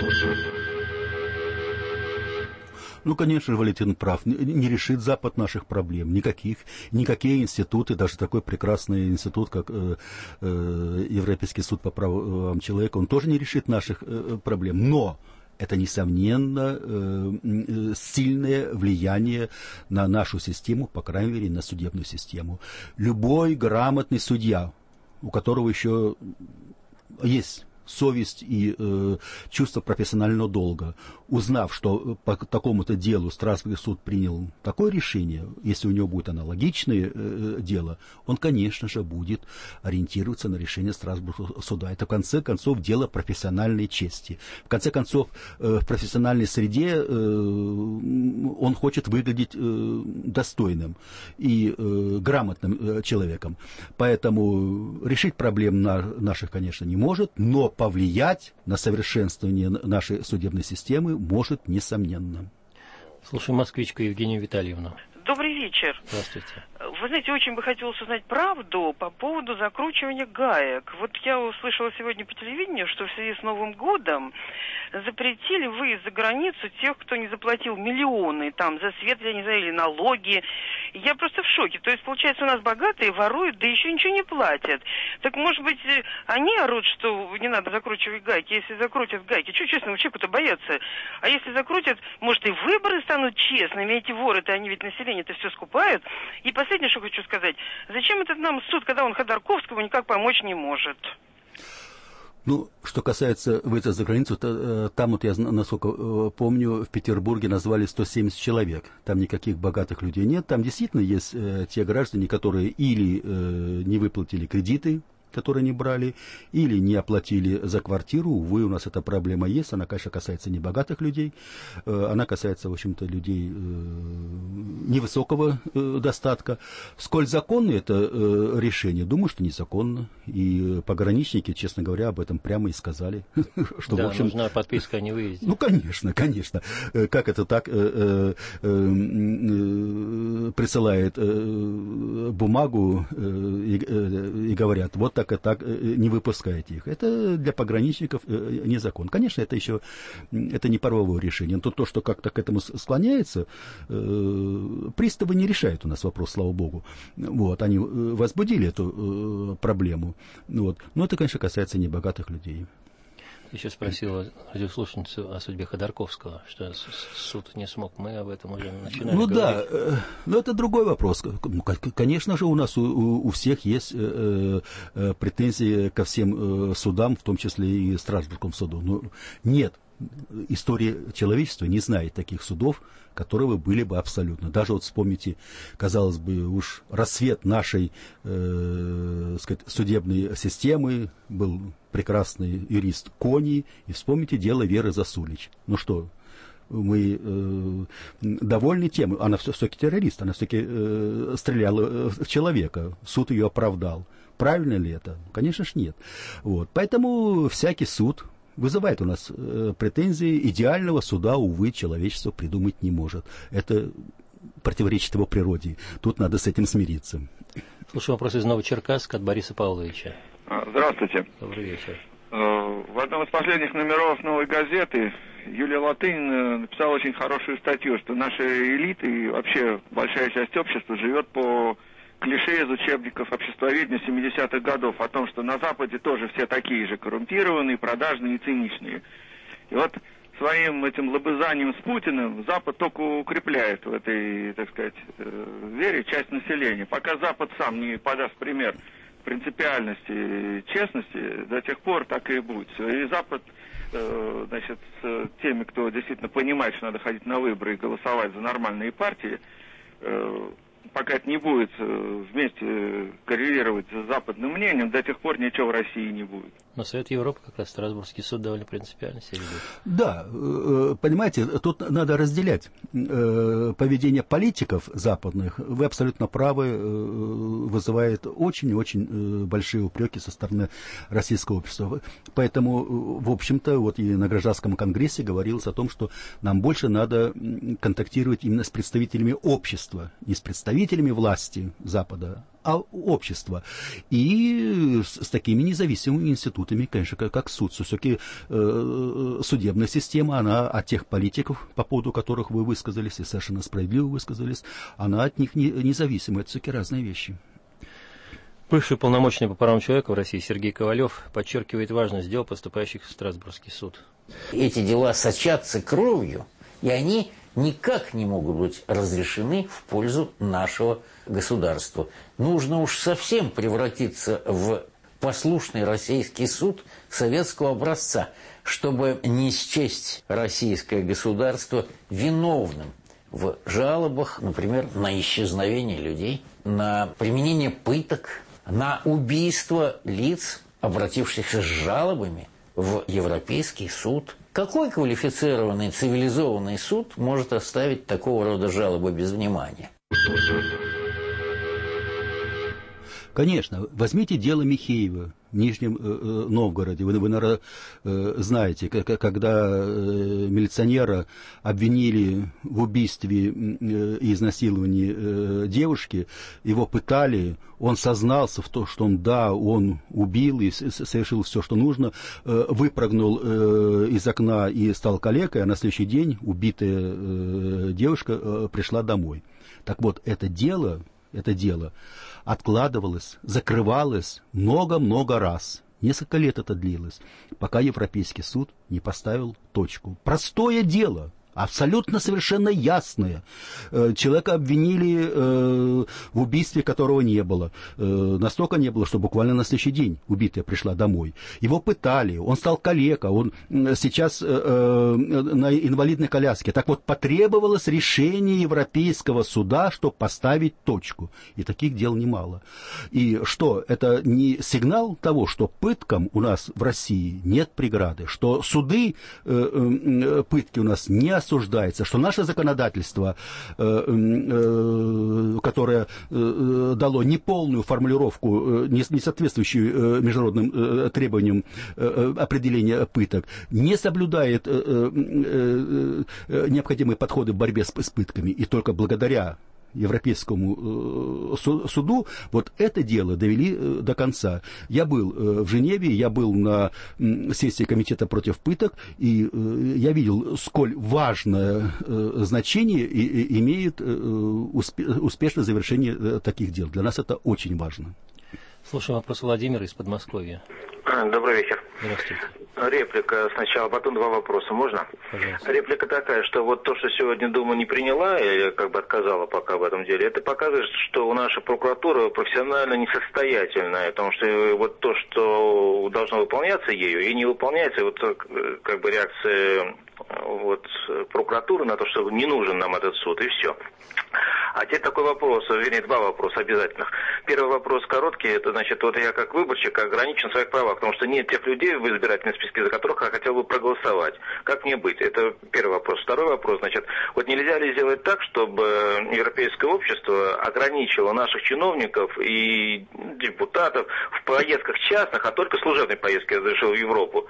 Конечно, Валентин прав. Не решит Запад наших проблем. Никакие институты, даже такой прекрасный институт, как Европейский суд по правам человека, он тоже не решит наших проблем. Но это, несомненно, сильное влияние на нашу систему, по крайней мере, на судебную систему. Любой грамотный судья, у которого еще есть совесть и чувство профессионального долга, узнав, что по такому-то делу Страсбургский суд принял такое решение, если у него будет аналогичное дело, он, конечно же, будет ориентироваться на решение Страсбургского суда. Это, в конце концов, дело профессиональной чести. В конце концов, в профессиональной среде он хочет выглядеть достойным и грамотным человеком. Поэтому решить проблем наших, конечно, не может, но повлиять на совершенствование нашей судебной системы может, несомненно. Слушаем москвичку Евгению Витальевну. Добрый вечер. Здравствуйте. Вы знаете, очень бы хотелось узнать правду по поводу закручивания гаек. Вот я услышала сегодня по телевидению, что в связи с Новым годом запретили выезд за границу тех, кто не заплатил миллионы там за свет, я не знаю, или налоги. Я просто в шоке. То есть, получается, у нас богатые воруют, да еще ничего не платят. Так, может быть, они орут, что не надо закручивать гайки. Если закрутят гайки, что честному человеку-то бояться? А если закрутят, может, и выборы станут честными. Эти воры-то, они ведь население-то все скупают. И последнее, что хочу сказать. Зачем этот нам суд, когда он Ходорковскому никак помочь не может? Что касается выезда за границу, там, вот я, насколько помню, в Петербурге назвали 170 человек. Там никаких богатых людей нет. Там действительно есть те граждане, которые или не выплатили кредиты, которые не брали, или не оплатили за квартиру. Увы, у нас эта проблема есть. Она, конечно, касается небогатых людей. Она касается, в общем-то, людей невысокого достатка. Сколь законно это решение? Думаю, что незаконно. И пограничники, честно говоря, об этом прямо и сказали. Что, да, в общем, нужна подписка о невыезде. Ну, конечно, конечно. Как это так присылает бумагу и говорят, вот так и так, не выпускайте их. Это для пограничников не закон. Конечно, это еще это не правовое решение. Но то, что как-то к этому склоняется, приставы не решают у нас вопрос, слава богу. Вот, они возбудили эту проблему. Вот. Но это, конечно, касается небогатых людей. Еще спросила радиослушницу о судьбе Ходорковского, что суд не смог. Мы об этом уже начинали говорить. Да, но это другой вопрос. Конечно же, у нас у всех есть претензии ко всем судам, в том числе и Страсбургскому суду. Но нет, история человечества не знает таких судов, которые были бы абсолютно. Даже вот вспомните, казалось бы, уж рассвет нашей судебной системы был прекрасный юрист Кони, и вспомните дело Веры Засулич. Ну что, мы довольны тем, она все-таки террорист, она все-таки стреляла в человека, суд ее оправдал. Правильно ли это? Конечно же нет. Вот. Поэтому всякий суд вызывает у нас претензии. Идеального суда, увы, человечество придумать не может. Это противоречит его природе. Тут надо с этим смириться. Слушаю вопрос из Новочеркасска от Бориса Павловича. Здравствуйте. Добрый вечер. В одном из последних номеров «Новой газеты» Юлия Латынь написала очень хорошую статью, что наша элита и вообще большая часть общества живет по клише из учебников обществоведения 70-х годов о том, что на Западе тоже все такие же коррумпированные, продажные и циничные. И вот своим этим лобызанием с Путиным Запад только укрепляет в этой, так сказать, вере часть населения. Пока Запад сам не подаст пример принципиальности и честности, до тех пор так и будет. И Запад, значит, с теми, кто действительно понимает, что надо ходить на выборы и голосовать за нормальные партии, пока это не будет вместе коррелировать с западным мнением, до тех пор ничего в России не будет. Но Совет Европы, как раз Страсбургский суд, довольно принципиально себя ведет. Да, понимаете, тут надо разделять поведение политиков западных. Вы абсолютно правы, вызывает очень-очень большие упреки со стороны российского общества. Поэтому, в общем-то, вот и на гражданском конгрессе говорилось о том, что нам больше надо контактировать именно с представителями общества, не с представителями власти Запада, а общества. И с такими независимыми институтами, конечно, как суд. Все-таки судебная система, она от тех политиков, по поводу которых вы высказались, и совершенно справедливо высказались, она от них независима. Это все-таки разные вещи. Бывший полномочный по правам человека в России Сергей Ковалев подчеркивает важность дел, поступающих в Страсбургский суд. Эти дела сочатся кровью, и они никак не могут быть разрешены в пользу нашего государства. Нужно уж совсем превратиться в послушный российский суд советского образца, чтобы не счесть российское государство виновным в жалобах, например, на исчезновение людей, на применение пыток, на убийство лиц, обратившихся с жалобами в Европейский суд. Какой квалифицированный цивилизованный суд может оставить такого рода жалобы без внимания? Конечно, возьмите дело Михеева в Нижнем Новгороде. Вы, наверное, знаете, когда милиционера обвинили в убийстве и изнасиловании девушки, его пытали, он сознался в том, что он убил и совершил все, что нужно, выпрыгнул из окна и стал калекой, а на следующий день убитая девушка пришла домой. Так вот, это дело откладывалось, закрывалось много-много раз. Несколько лет это длилось, пока Европейский суд не поставил точку. Простое дело, Абсолютно совершенно ясное. Человека обвинили в убийстве, которого не было. Настолько не было, что буквально на следующий день убитая пришла домой. Его пытали, он стал калека, он сейчас на инвалидной коляске. Так вот, потребовалось решение Европейского суда, чтобы поставить точку. И таких дел немало. И что, это не сигнал того, что пыткам у нас в России нет преграды, что суды пытки у нас не осуждается, что наше законодательство, которое дало неполную формулировку, не соответствующую международным требованиям определения пыток, не соблюдает необходимые подходы в борьбе с пытками, и только благодаря Европейскому суду вот это дело довели до конца. Я был в Женеве, я был на сессии комитета против пыток, и я видел, сколь важное значение имеет успешное завершение таких дел. Для нас это очень важно. Слушаем вопрос Владимира из Подмосковья. Добрый вечер. Здравствуйте. Реплика сначала, потом два вопроса. Можно? Пожалуйста. Реплика такая, что вот то, что сегодня Дума не приняла, и как бы отказала пока в этом деле, это показывает, что наша прокуратура профессионально несостоятельная, потому что вот то, что должно выполняться ею, и не выполняется, вот как бы реакция вот прокуратуры на то, что не нужен нам этот суд, и все. А теперь такой вопрос, вернее, два вопроса обязательных. Первый вопрос короткий, это значит, вот я как выборщик ограничен в своих правах, потому что нет тех людей в избирательном списке, за которых я хотел бы проголосовать. Как мне быть? Это первый вопрос. Второй вопрос, значит, вот нельзя ли сделать так, чтобы европейское общество ограничило наших чиновников и депутатов в поездках частных, а только служебные поездки разрешил в Европу?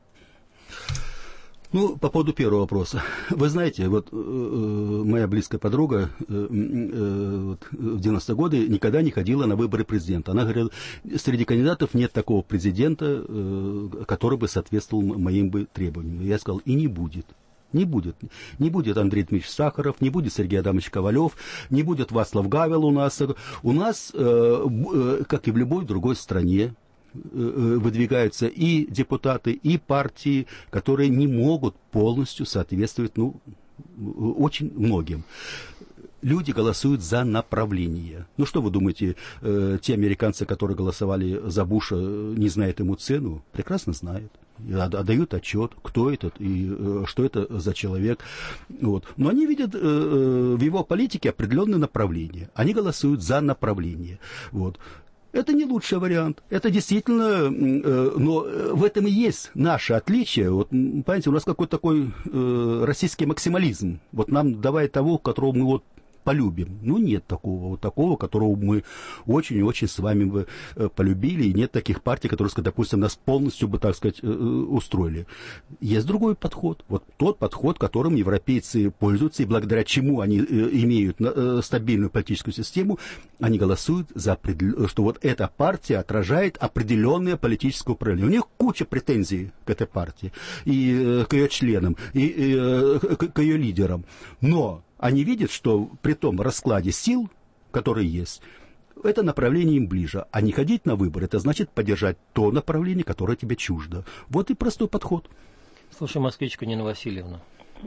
Ну, по поводу первого вопроса. Вы знаете, вот моя близкая подруга в 90-е годы никогда не ходила на выборы президента. Она говорила, среди кандидатов нет такого президента, который бы соответствовал моим бы требованиям. Я сказал, и не будет. Не будет. Не будет Андрей Дмитриевич Сахаров, не будет Сергей Адамович Ковалев, не будет Вацлав Гавел у нас. У нас, как и в любой другой стране, выдвигаются и депутаты, и партии, которые не могут полностью соответствовать, очень многим. Люди голосуют за направление. Ну что вы думаете, те американцы, которые голосовали за Буша, не знают ему цену? Прекрасно знают. Отдают отчет, кто этот и что это за человек. Вот. Но они видят в его политике определенное направление. Они голосуют за направление. Вот. Это не лучший вариант. Это действительно, но в этом и есть наше отличие. Вот, понимаете, у нас какой-то такой российский максимализм. Вот нам давай того, которого мы вот полюбим. Ну, нет такого, которого мы очень-очень с вами бы полюбили, и нет таких партий, которые, допустим, нас полностью бы, так сказать, устроили. Есть другой подход. Вот тот подход, которым европейцы пользуются, и благодаря чему они имеют стабильную политическую систему, они голосуют за что вот эта партия отражает определенное политическое управление. У них куча претензий к этой партии, и к ее членам, и к ее лидерам. Но они видят, что при том раскладе сил, которые есть, это направление им ближе. А не ходить на выборы, это значит поддержать то направление, которое тебе чуждо. Вот и простой подход. Слушай, москвичка Нина Васильевна.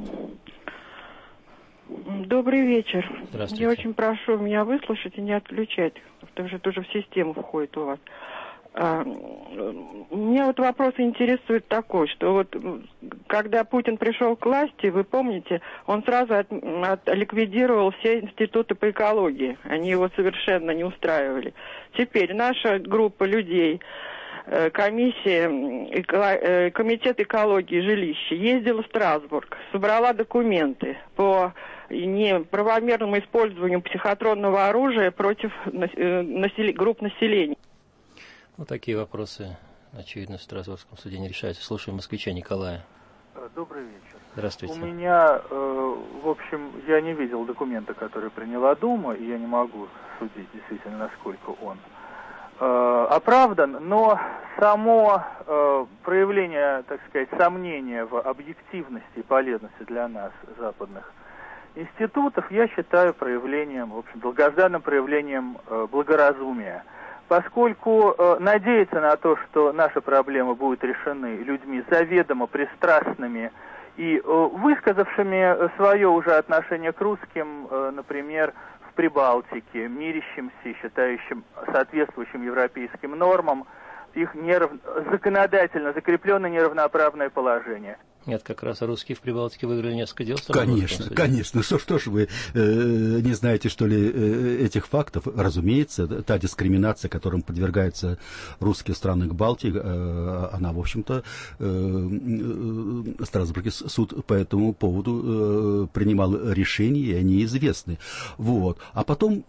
Добрый вечер. Здравствуйте. Я очень прошу меня выслушать и не отключать, потому что это уже в систему входит у вас. Меня вот вопрос интересует такой, что вот когда Путин пришел к власти, вы помните, он сразу ликвидировал все институты по экологии. Они его совершенно не устраивали. Теперь наша группа людей, комитет экологии жилища, ездила в Страсбург, собрала документы по неправомерному использованию психотронного оружия против групп населения. Вот такие вопросы, очевидно, в Страсбургском суде не решаются. Слушаем москвича Николая. Добрый вечер. Здравствуйте. У меня, в общем, я не видел документа, который приняла Дума, и я не могу судить действительно, насколько он оправдан, но само проявление, так сказать, сомнения в объективности и полезности для нас западных институтов я считаю проявлением, в общем, долгожданным проявлением благоразумия. Поскольку надеяться на то, что наши проблемы будут решены людьми заведомо пристрастными и высказавшими свое уже отношение к русским, например, в Прибалтике, мирящимся и считающим соответствующим европейским нормам их законодательно закрепленное неравноправное положение. Нет, как раз русские в Прибалтике выиграли несколько дел. Конечно. Что ж вы не знаете, что ли, этих фактов? Разумеется, та дискриминация, которым подвергаются русские страны к Балтии, она, в общем-то, Страсбургский суд по этому поводу принимал решения, и они известны. Вот. А потом,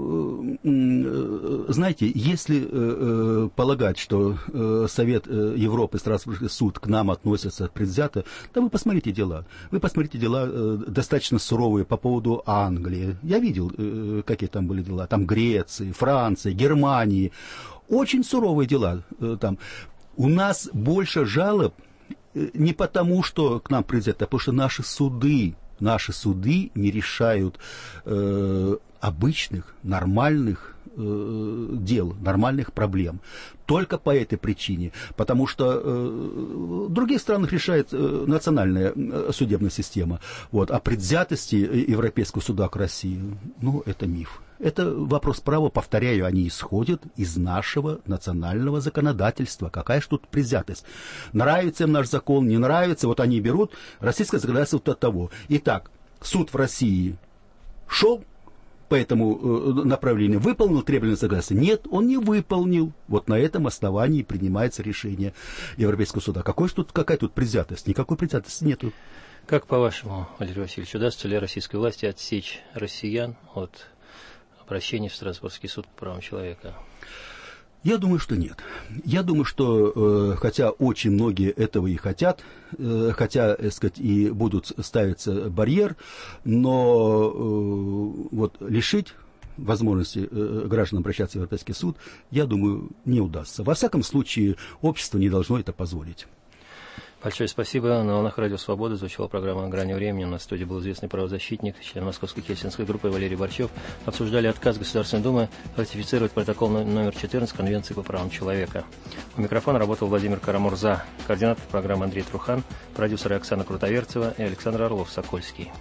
знаете, если полагать, что Совет Европы, Страсбургский суд к нам относятся предвзято, да вы посмотрите дела. Вы посмотрите дела достаточно суровые по поводу Англии. Я видел, какие там были дела. Там Греции, Франции, Германии. Очень суровые дела там. У нас больше жалоб не потому, что к нам предвзято, а потому что наши суды не решают обычных, нормальных дел, нормальных проблем. Только по этой причине. Потому что в других странах решает национальная судебная система. Вот. А предвзятости Европейского суда к России, это миф. Это вопрос права, повторяю, они исходят из нашего национального законодательства. Какая же тут предвзятость? Нравится им наш закон, не нравится, вот они берут российское законодательство от того. Итак, суд в России шел по этому направлению, выполнил требования согласия? Нет, он не выполнил. Вот на этом основании принимается решение Европейского суда. Какая тут предвзятость? Никакой предвзятости нету. Как по-вашему, Валерий Васильевич, удастся ли российской власти отсечь россиян от обращений в Страсбургский суд по правам человека? Я думаю, что нет. Я думаю, что, хотя очень многие этого и хотят, хотя, так сказать, и будут ставиться барьер, но вот лишить возможности гражданам обращаться в Европейский суд, я думаю, не удастся. Во всяком случае, общество не должно это позволить. Большое спасибо. На волнах Радио Свобода звучала программа «Грани времени». На студии был известный правозащитник, член Московской Хельсинской группы Валерий Борчев. Обсуждали отказ Государственной Думы ратифицировать протокол номер 14 Конвенции по правам человека. У микрофона работал Владимир Карамурза, координатор программы Андрей Трухан, продюсеры Оксана Крутоверцева и Александр Орлов-Сокольский.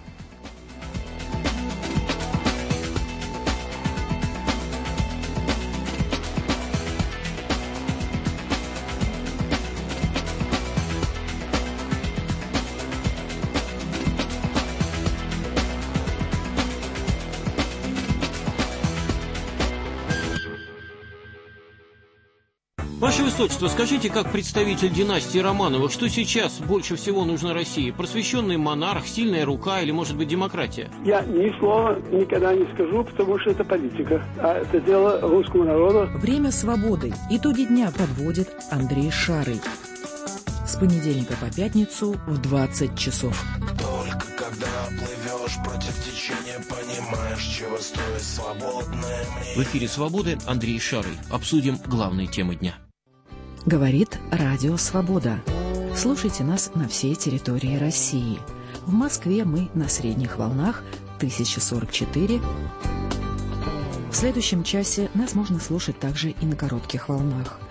Ваше Высочество, скажите, как представитель династии Романовых, что сейчас больше всего нужно России? Просвещенный монарх, сильная рука или, может быть, демократия? Я ни слова никогда не скажу, потому что это политика. А это дело русского народа. Время свободы. Итоги дня подводит Андрей Шарый. С понедельника по пятницу в 20 часов. Только когда плывешь против течения, понимаешь, чего стоит свободное мнение. В эфире «Свободы» Андрей Шарый. Обсудим главные темы дня. Говорит Радио Свобода. Слушайте нас на всей территории России. В Москве мы на средних волнах 1044. В следующем часе нас можно слушать также и на коротких волнах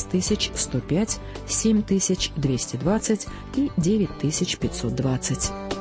6105, 7220 и 9520.